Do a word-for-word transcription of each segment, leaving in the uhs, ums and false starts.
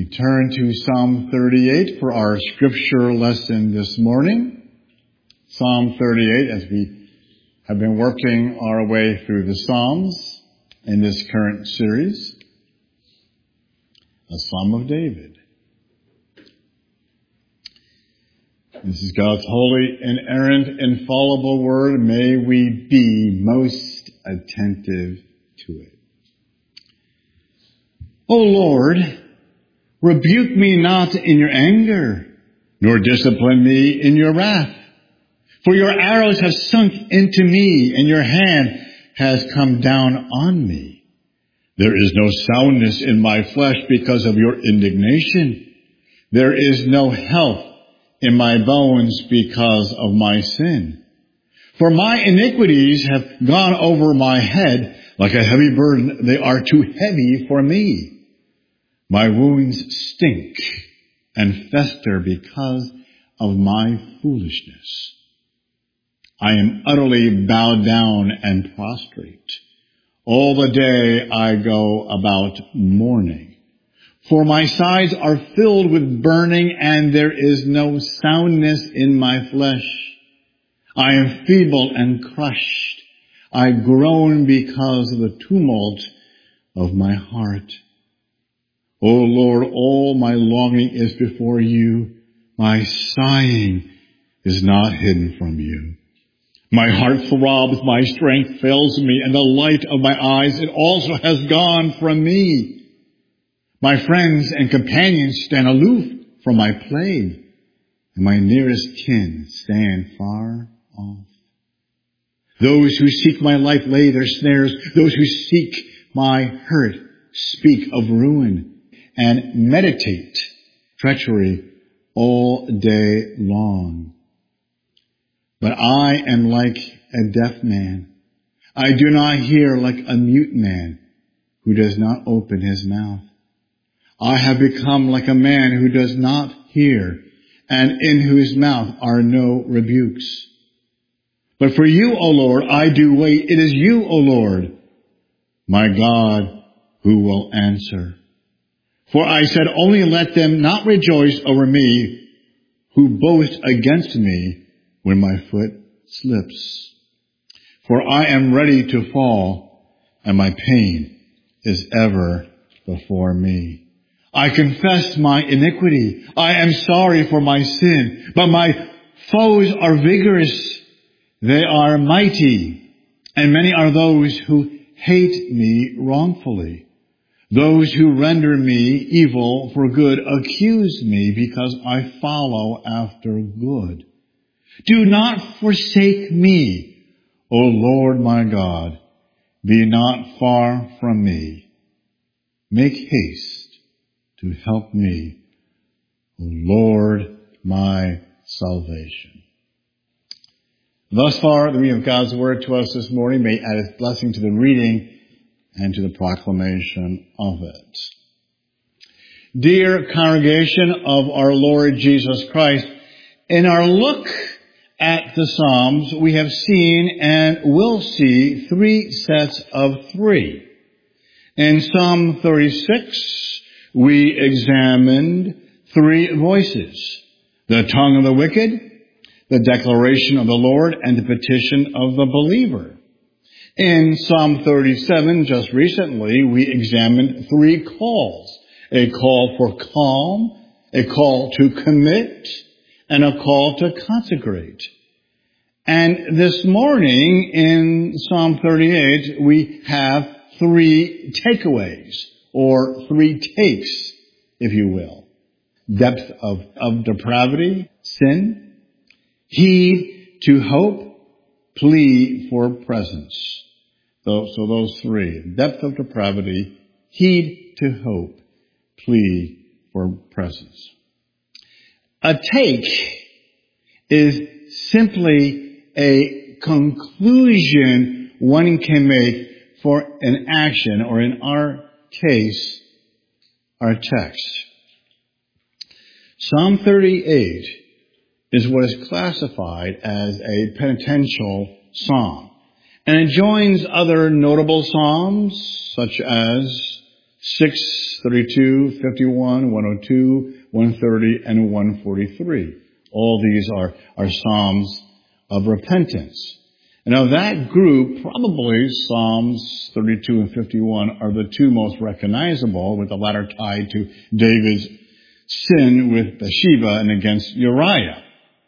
We turn to Psalm thirty-eight for our scripture lesson this morning. Psalm thirty-eight, as we have been working our way through the Psalms in this current series, a Psalm of David. This is God's holy, inerrant, infallible word. May we be most attentive to it. O Lord, rebuke me not in your anger, nor discipline me in your wrath. For your arrows have sunk into me, and your hand has come down on me. There is no soundness in my flesh because of your indignation. There is no health in my bones because of my sin. For my iniquities have gone over my head like a heavy burden. They are too heavy for me. My wounds stink and fester because of my foolishness. I am utterly bowed down and prostrate. All the day I go about mourning. For my sides are filled with burning, and there is no soundness in my flesh. I am feeble and crushed. I groan because of the tumult of my heart. O Lord, all my longing is before you. My sighing is not hidden from you. My heart throbs, my strength fails me, and the light of my eyes, it also has gone from me. My friends and companions stand aloof from my plague, and my nearest kin stand far off. Those who seek my life lay their snares. Those who seek my hurt speak of ruin and meditate treachery all day long. But I am like a deaf man. I do not hear like a mute man who does not open his mouth. I have become like a man who does not hear, and in whose mouth are no rebukes. But for you, O Lord, I do wait. It is you, O Lord, my God, who will answer. For I said, only let them not rejoice over me who boast against me when my foot slips. For I am ready to fall, and my pain is ever before me. I confess my iniquity. I am sorry for my sin, but my foes are vigorous. They are mighty, and many are those who hate me wrongfully. Those who render me evil for good accuse me because I follow after good. Do not forsake me, O Lord my God. Be not far from me. Make haste to help me, O Lord, my salvation. Thus far, the reading of God's word to us this morning may add its blessing to the reading and to the proclamation of it. Dear congregation of our Lord Jesus Christ, in our look at the Psalms, we have seen and will see three sets of three. In Psalm thirty-six, we examined three voices: the tongue of the wicked, the declaration of the Lord, and the petition of the believer. In Psalm thirty-seven, just recently, we examined three calls: a call for calm, a call to commit, and a call to consecrate. And this morning in Psalm thirty-eight, we have three takeaways, or three takes, if you will. Depth of, of depravity, sin. Heed to hope, plea for presence. So, so those three. Depth of depravity, heed to hope, plea for presence. A take is simply a conclusion one can make for an action, or in our case, our text. Psalm thirty-eight is what is classified as a penitential psalm. And it joins other notable psalms, such as six, thirty-two, fifty-one, one oh two, one thirty, and one forty-three. All these are, are Psalms of repentance. And of that group, probably Psalms thirty-two and fifty-one are the two most recognizable, with the latter tied to David's sin with Bathsheba and against Uriah.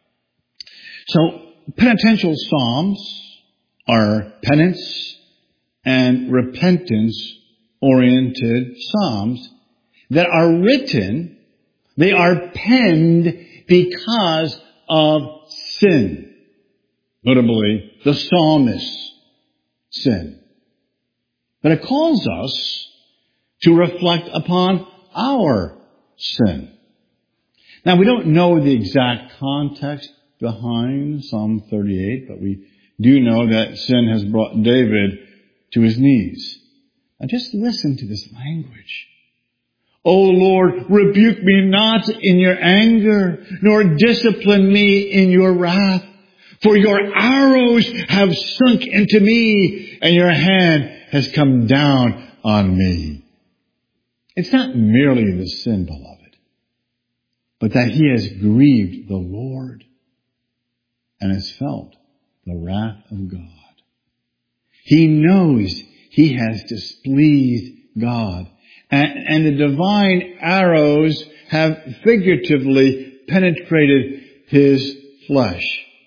So, penitential Psalms are penance and repentance-oriented Psalms that are written, they are penned because of sin. Notably, the psalmist's sin. But it calls us to reflect upon our sin. Now, we don't know the exact context behind Psalm thirty-eight, but we do know that sin has brought David to his knees. Now, just listen to this language. O Lord, rebuke me not in your anger, nor discipline me in your wrath. For your arrows have sunk into me, and your hand has come down on me. It's not merely the sin, beloved, but that he has grieved the Lord and has felt the wrath of God. He knows he has displeased God, and, and the divine arrows have figuratively penetrated his flesh.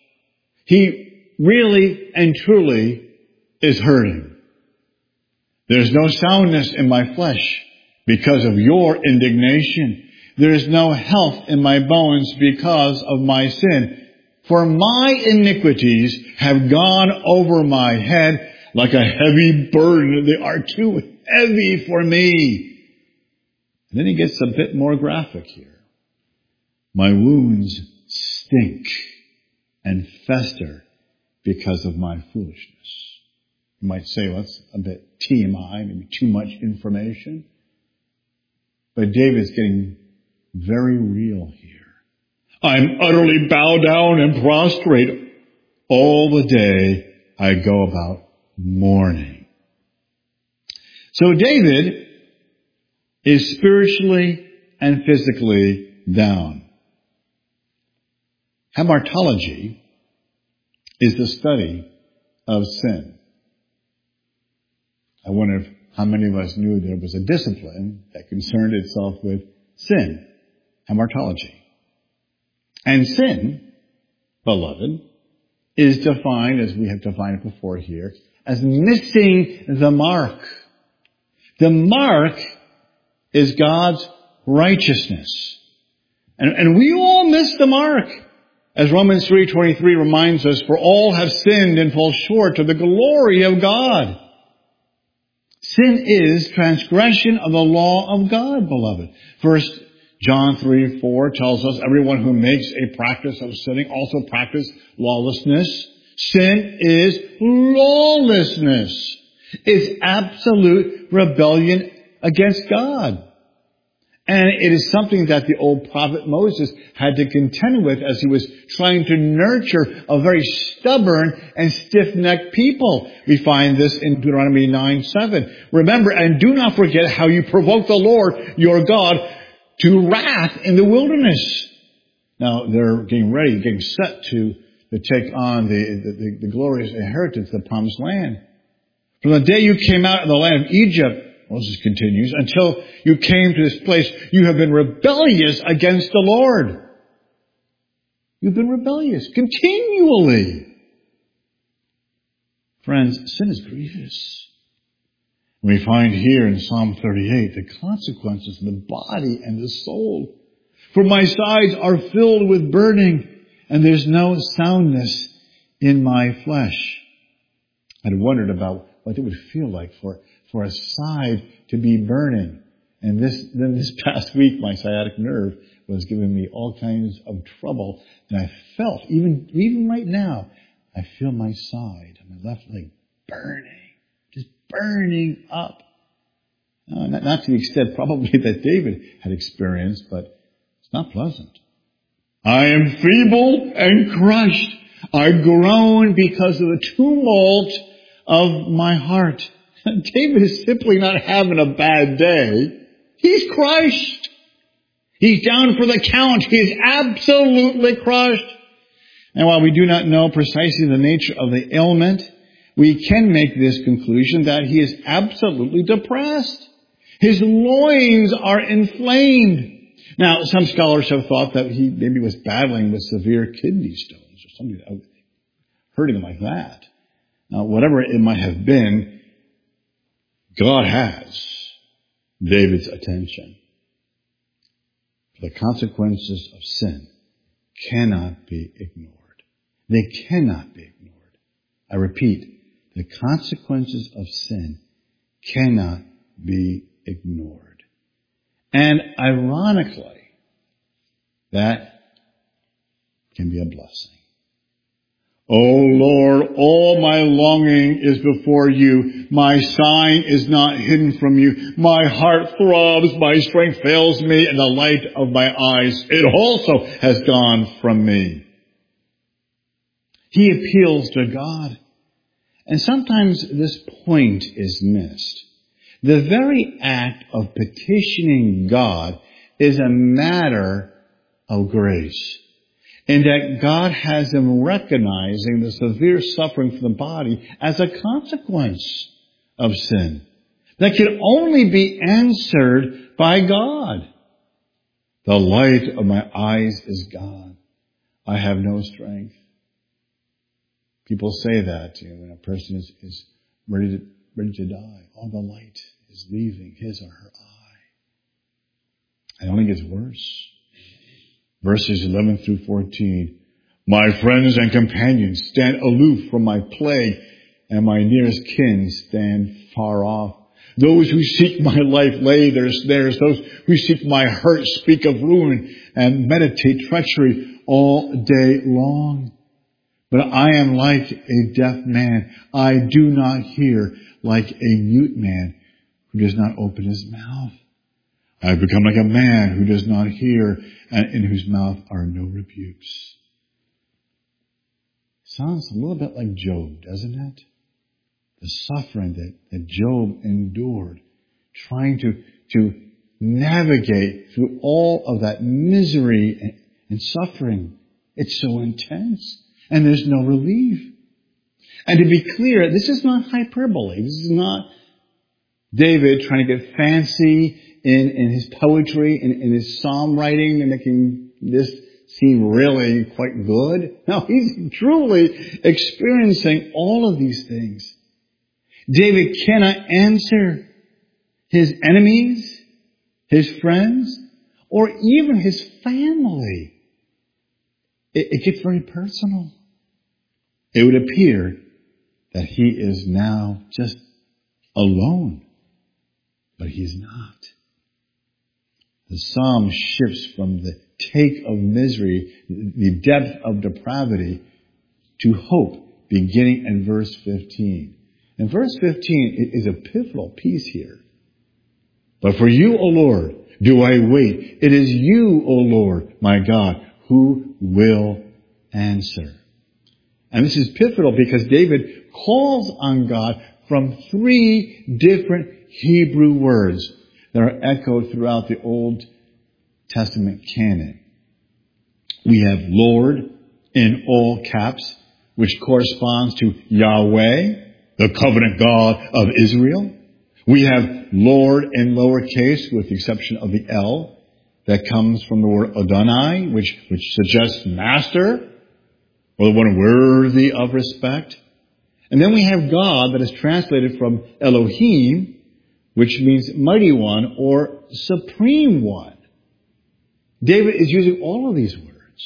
He really and truly is hurting. There's no soundness in my flesh because of your indignation. There is no health in my bones because of my sin. For my iniquities have gone over my head like a heavy burden. They are too heavy for me. And then he gets a bit more graphic here. My wounds stink and fester because of my foolishness. You might say, well, that's a bit T M I, maybe too much information. But David's getting very real here. I'm utterly bowed down and prostrate. All the day I go about mourning. So David is spiritually and physically down. Hamartology is the study of sin. I wonder if how many of us knew there was a discipline that concerned itself with sin, hamartology. And sin, beloved, is defined, as we have defined it before here, as missing the mark. The mark is God's righteousness. And, and we all miss the mark. As Romans three twenty-three reminds us, for all have sinned and fall short of the glory of God. Sin is transgression of the law of God, beloved. First John three four tells us, everyone who makes a practice of sinning also practices lawlessness. Sin is lawlessness. It's absolute rebellion against God. And it is something that the old prophet Moses had to contend with as he was trying to nurture a very stubborn and stiff-necked people. We find this in Deuteronomy nine seven. Remember, and do not forget how you provoked the Lord your God to wrath in the wilderness. Now, they're getting ready, getting set to, to take on the, the, the glorious inheritance, the promised land. From the day you came out of the land of Egypt, Moses continues, until you came to this place, you have been rebellious against the Lord. You've been rebellious continually. Friends, sin is grievous. We find here in Psalm thirty-eight the consequences in the body and the soul. For my sides are filled with burning, and there's no soundness in my flesh. I'd wondered about what it would feel like for for a side to be burning. And this, then this past week, my sciatic nerve was giving me all kinds of trouble. And I felt, even, even right now, I feel my side, my left leg burning, just burning up. Uh, not, not to the extent probably that David had experienced, but it's not pleasant. I am feeble and crushed. I groan because of the tumult of my heart. David is simply not having a bad day. He's crushed. He's down for the count. He is absolutely crushed. And while we do not know precisely the nature of the ailment, we can make this conclusion that he is absolutely depressed. His loins are inflamed. Now, some scholars have thought that he maybe was battling with severe kidney stones or something, hurting him like that. Now, whatever it might have been, God has David's attention. The consequences of sin cannot be ignored. They cannot be ignored. I repeat, the consequences of sin cannot be ignored. And ironically, that can be a blessing. O Lord, all my longing is before you. My sighing is not hidden from you. My heart throbs, my strength fails me, and the light of my eyes, it also has gone from me. He appeals to God. And sometimes this point is missed. The very act of petitioning God is a matter of grace, in that God has him recognizing the severe suffering from the body as a consequence of sin that can only be answered by God. The light of my eyes is gone. I have no strength. People say that, you know, when a person is, is ready to ready to die. All the light is leaving his or her eye. It only gets worse. Verses eleven through fourteen. My friends and companions stand aloof from my plague, and my nearest kin stand far off. Those who seek my life lay their snares. Those who seek my hurt speak of ruin and meditate treachery all day long. But I am like a deaf man. I do not hear, like a mute man who does not open his mouth. I have become like a man who does not hear, and in whose mouth are no rebukes. Sounds a little bit like Job, doesn't it? The suffering that, that Job endured, trying to, to navigate through all of that misery and, and suffering. It's so intense, and there's no relief. And to be clear, this is not hyperbole. This is not David trying to get fancy in, in his poetry, in, in his psalm writing, and making this seem really quite good. No, he's truly experiencing all of these things. David cannot answer his enemies, his friends, or even his family. It, it gets very personal. It would appear that he is now just alone, but he's not. The psalm shifts from the take of misery, the depth of depravity, to hope, beginning in verse fifteen. And verse fifteen is a pivotal piece here. But for you, O Lord, do I wait. It is you, O Lord, my God, who will answer. And this is pivotal because David calls on God from three different Hebrew words that are echoed throughout the Old Testament canon. We have Lord in all caps, which corresponds to Yahweh, the covenant God of Israel. We have Lord in lowercase, with the exception of the L, that comes from the word Adonai, which, which suggests master, or the one worthy of respect. And then we have God that is translated from Elohim, which means mighty one or supreme one. David is using all of these words.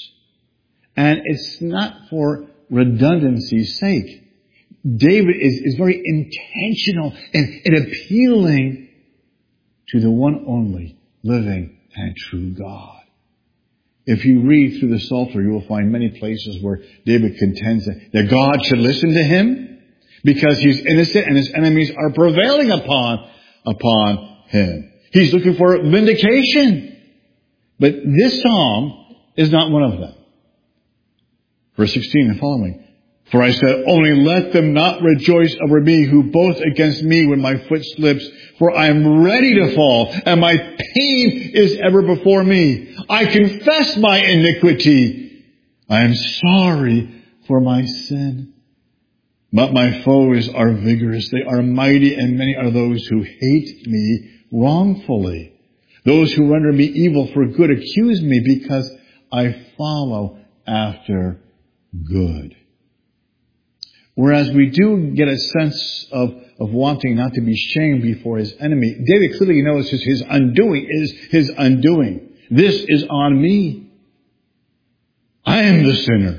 And it's not for redundancy's sake. David is, is very intentional in, in appealing to the one only living and true God. If you read through the Psalter, you will find many places where David contends that, that God should listen to him because he's innocent and his enemies are prevailing upon, upon him. He's looking for vindication. But this psalm is not one of them. Verse sixteen and following. For I said, only let them not rejoice over me who boast against me when my foot slips. For I am ready to fall, and my pain is ever before me. I confess my iniquity. I am sorry for my sin. But my foes are vigorous. They are mighty, and many are those who hate me wrongfully. Those who render me evil for good accuse me because I follow after good. Whereas we do get a sense of, of wanting not to be shamed before his enemy, David clearly knows his, his undoing is his undoing. This is on me. I am the sinner.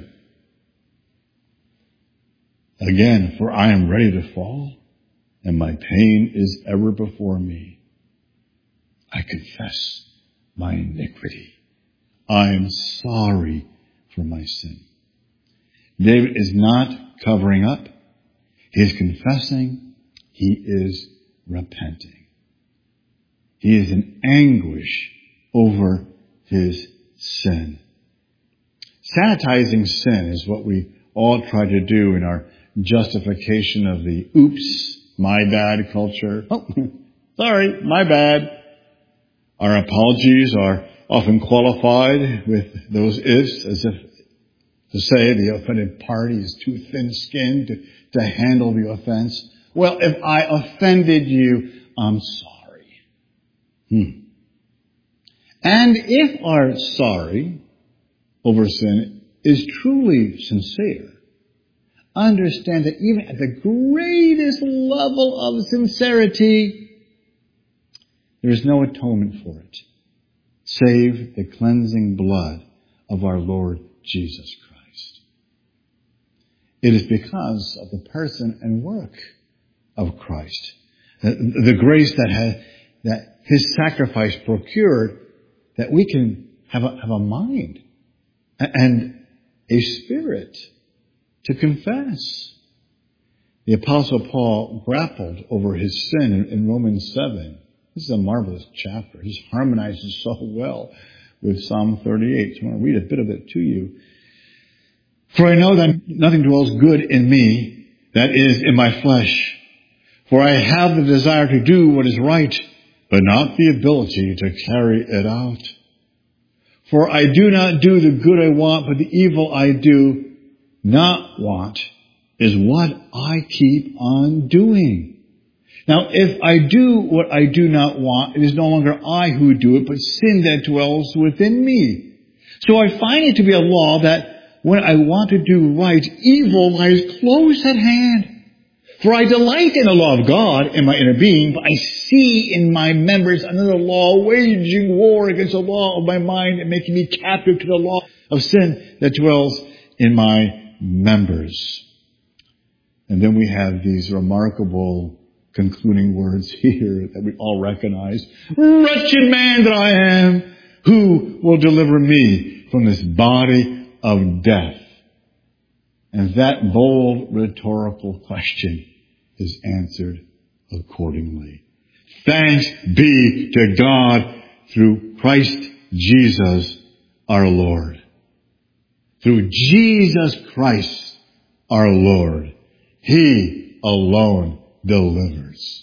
Again, for I am ready to fall, and my pain is ever before me. I confess my iniquity. I am sorry for my sin. David is not covering up. He is confessing. He is repenting. He is in anguish over his sin. Sanitizing sin is what we all try to do in our justification of the oops, my bad culture. Oh, sorry, my bad. Our apologies are often qualified with those ifs, as if to say the offended party is too thin-skinned to, to handle the offense. Well, if I offended you, I'm sorry. Hmm. And if our sorry over sin is truly sincere, understand that even at the greatest level of sincerity, there is no atonement for it, save the cleansing blood of our Lord Jesus Christ. It is because of the person and work of Christ, the, the grace that has, that his sacrifice procured, that we can have a, have a mind and a spirit to confess. The Apostle Paul grappled over his sin in, in Romans seven. This is a marvelous chapter. He harmonizes so well with Psalm thirty-eight. So I want to read a bit of it to you. For I know that nothing dwells good in me, that is, in my flesh. For I have the desire to do what is right, but not the ability to carry it out. For I do not do the good I want, but the evil I do not want is what I keep on doing. Now, if I do what I do not want, it is no longer I who do it, but sin that dwells within me. So I find it to be a law that when I want to do right, evil lies close at hand. For I delight in the law of God in my inner being, but I see in my members another law waging war against the law of my mind and making me captive to the law of sin that dwells in my members. And then we have these remarkable concluding words here that we all recognize. Wretched man that I am, who will deliver me from this body of death? And that bold rhetorical question is answered accordingly. Thanks be to God through Christ Jesus our Lord. Through Jesus Christ our Lord. He alone delivers.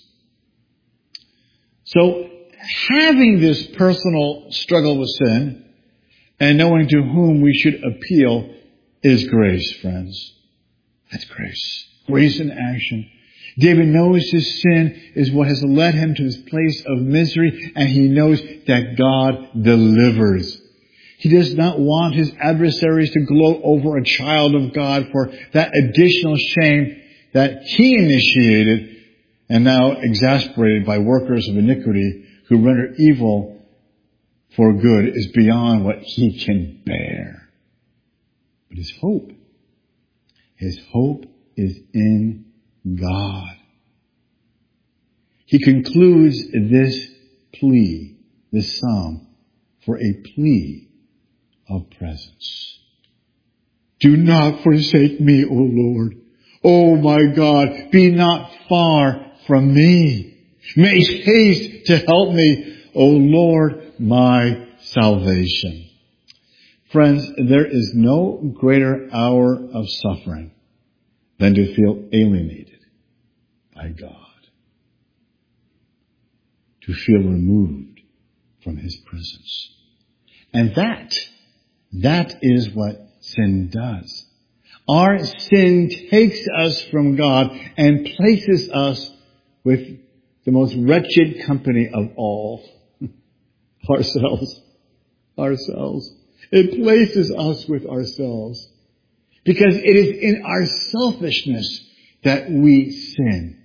So, having this personal struggle with sin and knowing to whom we should appeal is grace, friends. That's grace. Grace in action. David knows his sin is what has led him to this place of misery, and he knows that God delivers. He does not want his adversaries to gloat over a child of God for that additional shame that he initiated and now exasperated by workers of iniquity who render evil for good is beyond what he can bear. But his hope, his hope is in God. He concludes this plea, this psalm, for a plea of presence. Do not forsake me, O Lord. O my God, be not far from me. Make haste to help me, O Lord, my salvation. Friends, there is no greater hour of suffering than to feel alienated by God, to feel removed from His presence. And that, that is what sin does. Our sin takes us from God and places us with the most wretched company of all. Ourselves. Ourselves. It places us with ourselves. Because it is in our selfishness that we sin.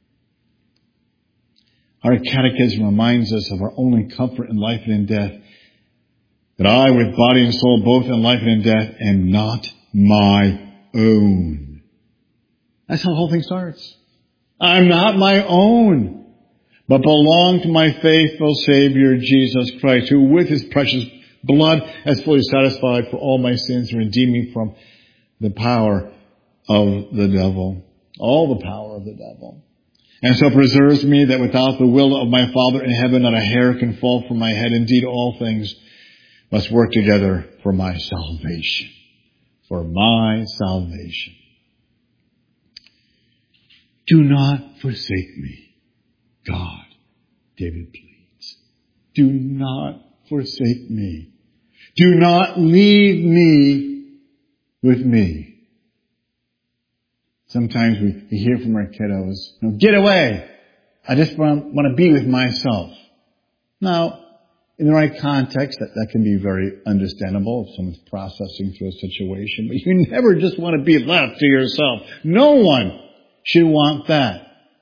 Our catechism reminds us of our only comfort in life and in death. That I, with body and soul, both in life and in death, am not my own. That's how the whole thing starts. I'm not my own, but belong to my faithful Savior, Jesus Christ, who with His precious blood has fully satisfied for all my sins and redeemed me from the power of the devil. All the power of the devil. And so preserves me that without the will of my Father in heaven, not a hair can fall from my head. Indeed, all things must work together for my salvation. For my salvation. Do not forsake me, God, David pleads. Do not forsake me. Do not leave me with me. Sometimes we, we hear from our kiddos, you know, get away. I just want, want to be with myself. Now, in the right context, that, that can be very understandable if someone's processing through a situation. But you never just want to be left to yourself. No one should want that.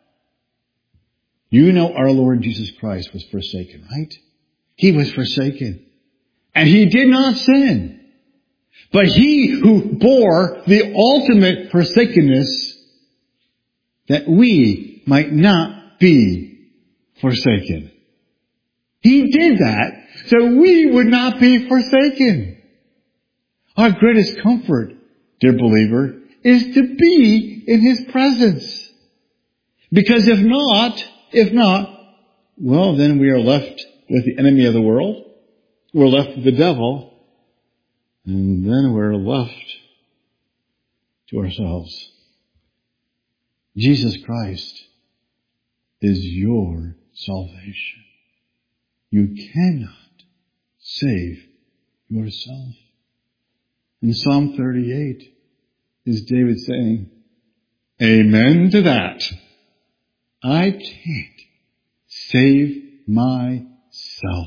You know our Lord Jesus Christ was forsaken, right? He was forsaken. And He did not sin. But He who bore the ultimate forsakenness that we might not be forsaken. He did that so we would not be forsaken. Our greatest comfort, dear believer, is to be in His presence. Because if not, if not, well, then we are left with the enemy of the world. We're left with the devil. And then we're left to ourselves. Jesus Christ is your salvation. You cannot save yourself. In Psalm thirty-eight is David saying, amen to that. I can't save myself.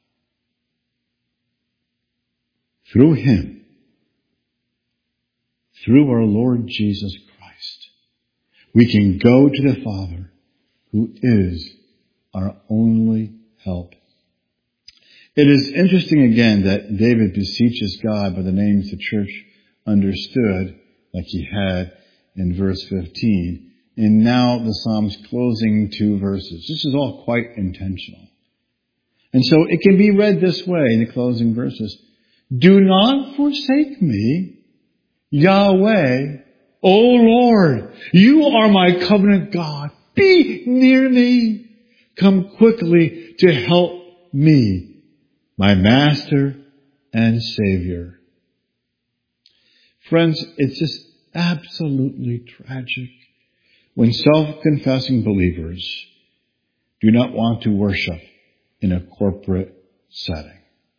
Through Him, through our Lord Jesus Christ, we can go to the Father who is our only help. It is interesting again that David beseeches God by the names the church understood, like he had in verse fifteen. And now the Psalm's closing two verses. This is all quite intentional. And so it can be read this way in the closing verses. Do not forsake me, Yahweh, O Lord. You are my covenant God. Be near me. Come quickly to help me, my Master and Savior. Friends, it's just absolutely tragic when self-confessing believers do not want to worship in a corporate setting.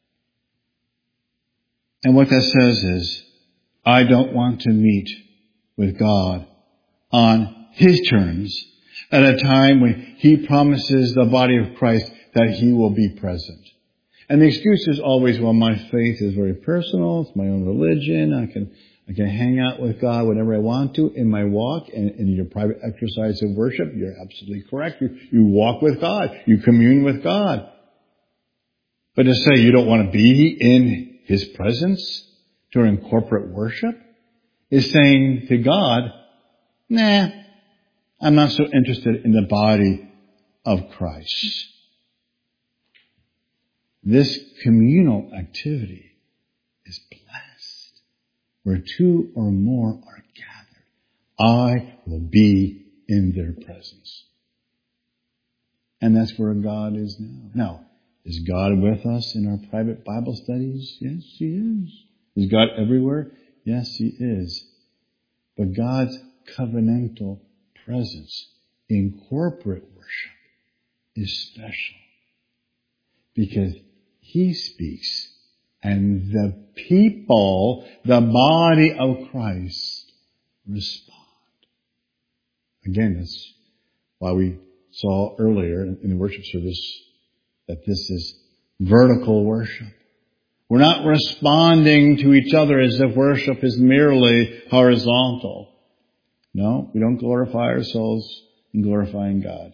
And what that says is, I don't want to meet with God on His terms at a time when He promises the body of Christ that He will be present. And the excuse is always, well, my faith is very personal. It's my own religion. I can, I can hang out with God whenever I want to in my walk and in your private exercise of worship. You're absolutely correct. You, you walk with God. You commune with God. But to say you don't want to be in His presence during corporate worship is saying to God, nah, I'm not so interested in the body of Christ. This communal activity is blessed. Where two or more are gathered, I will be in their presence. And that's where God is now. Now, is God with us in our private Bible studies? Yes, He is. Is God everywhere? Yes, He is. But God's covenantal presence in corporate worship is special because he speaks and the people, the body of Christ, respond. Again, that's why we saw earlier in the worship service that this is vertical worship. We're not responding to each other as if worship is merely horizontal. No, we don't glorify ourselves in glorifying God.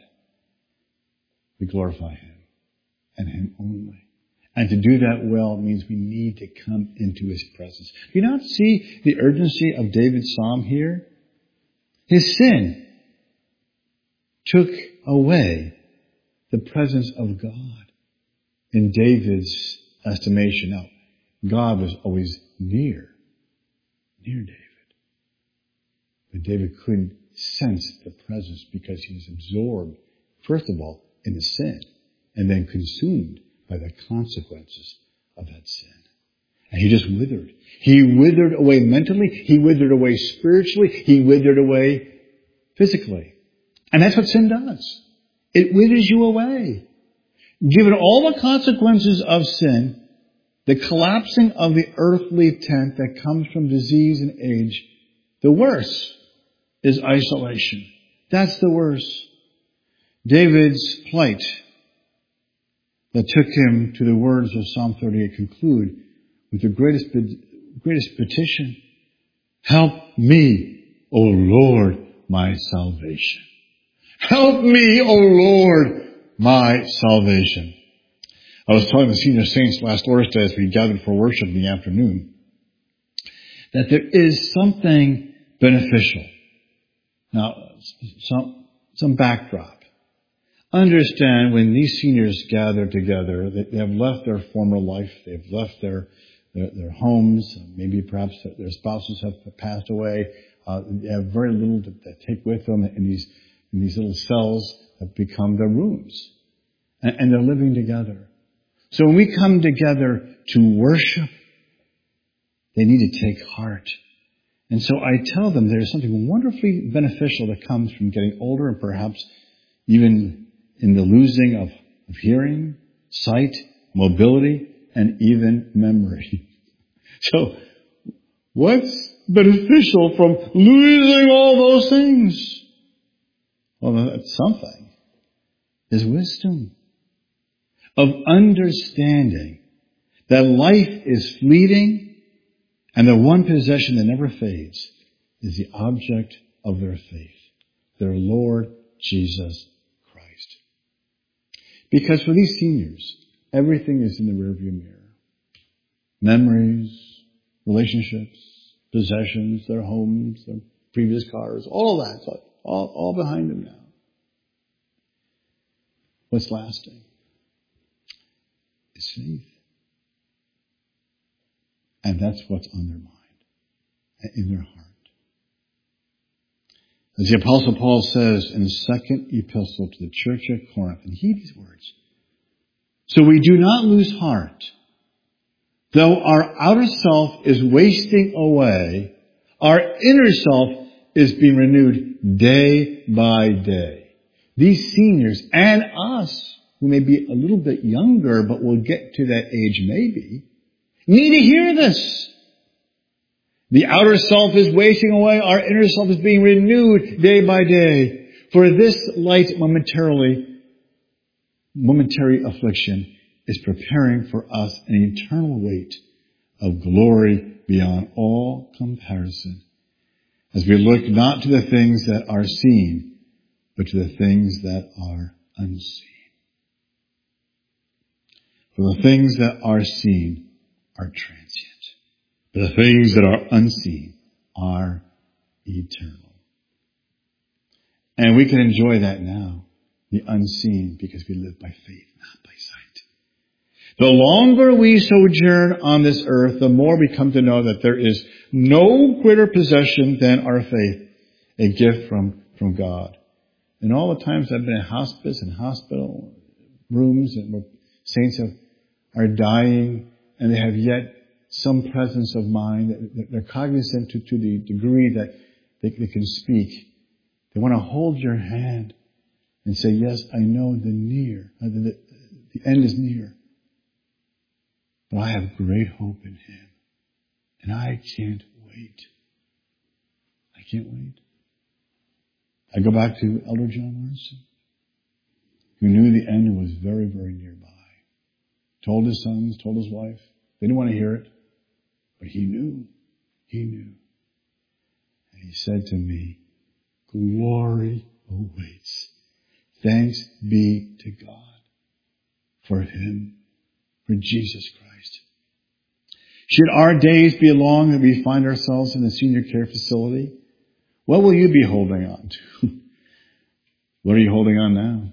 We glorify Him and Him only. And to do that well means we need to come into His presence. Do you not see the urgency of David's psalm here? His sin took away the presence of God in David's estimation. Now, God was always near, near David. But David couldn't sense the presence because he was absorbed, first of all, in the sin, and then consumed by the consequences of that sin. And he just withered. He withered away mentally. He withered away spiritually. He withered away physically. And that's what sin does. It withers you away. Given all the consequences of sin, the collapsing of the earthly tent that comes from disease and age, the worst is isolation. That's the worst. David's plight that took him to the words of Psalm thirty-eight conclude with the greatest, greatest petition. Help me, O Lord, my salvation. Help me, O Lord, my salvation. I was telling the senior saints last Lord's Day as we gathered for worship in the afternoon that there is something beneficial. Now, some, some backdrop. Understand when these seniors gather together, they have left their former life, they've left their their, their homes, maybe perhaps their spouses have passed away. Uh, they have very little to, to take with them in these in these little cells that become their rooms, and, and they're living together. So when we come together to worship, they need to take heart. And so I tell them there's something wonderfully beneficial that comes from getting older and perhaps even in the losing of, of hearing, sight, mobility, and even memory. So, what's beneficial from losing all those things? Well, that's something. Is wisdom. Of understanding that life is fleeting and the one possession that never fades is the object of their faith, their Lord Jesus Christ. Because for these seniors, everything is in the rearview mirror. Memories, relationships, possessions, their homes, their previous cars, all of that, all, all behind them now. What's lasting is faith. And that's what's on their mind, in their heart. As the Apostle Paul says in the second epistle to the church at Corinth, and heed these words, so we do not lose heart. Though our outer self is wasting away, our inner self is being renewed day by day. These seniors and us, who may be a little bit younger, but will get to that age maybe, need to hear this. The outer self is wasting away. Our inner self is being renewed day by day. For this light momentarily, momentary affliction is preparing for us an eternal weight of glory beyond all comparison, as we look not to the things that are seen, but to the things that are unseen. For the things that are seen are transient, but the things that are unseen are eternal. And we can enjoy that now, the unseen, because we live by faith, not by sight. The longer we sojourn on this earth, the more we come to know that there is no greater possession than our faith, a gift from, from God. And all the times I've been in hospice and hospital rooms and where saints have, are dying and they have yet some presence of mind, that they're cognizant to, to the degree that They, they can speak. They want to hold your hand and say, yes, I know the near, uh, the, the end is near. But I have great hope in Him. And I can't wait. I can't wait. I go back to Elder John Morrison, who knew the end was very, very nearby. Told his sons, told his wife. They didn't want to hear it, but he knew. He knew. And he said to me, glory awaits. Thanks be to God for Him, for Jesus Christ. Should our days be long that we find ourselves in a senior care facility, what will you be holding on to? What are you holding on now?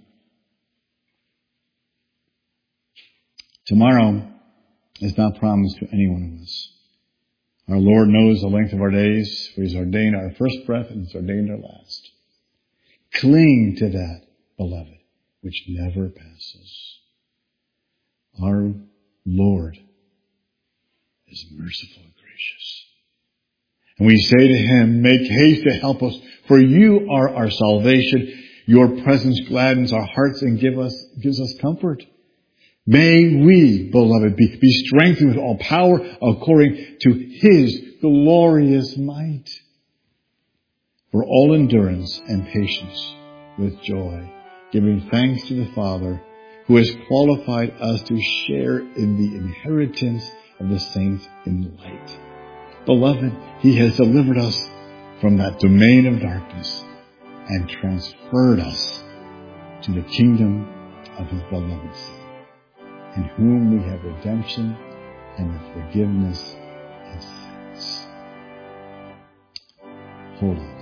Tomorrow is not promised to any one of us. Our Lord knows the length of our days, for He's ordained our first breath and He's ordained our last. Cling to that, beloved, which never passes. Our Lord is merciful and gracious. And we say to Him, make haste to help us, for You are our salvation. Your presence gladdens our hearts and give us, gives us comfort. May we, beloved, be, be strengthened with all power according to His glorious might, for all endurance and patience with joy, giving thanks to the Father who has qualified us to share in the inheritance of the saints in light. Beloved, He has delivered us from that domain of darkness and transferred us to the kingdom of His beloved Son, in whom we have redemption and the forgiveness of sins. Hold on.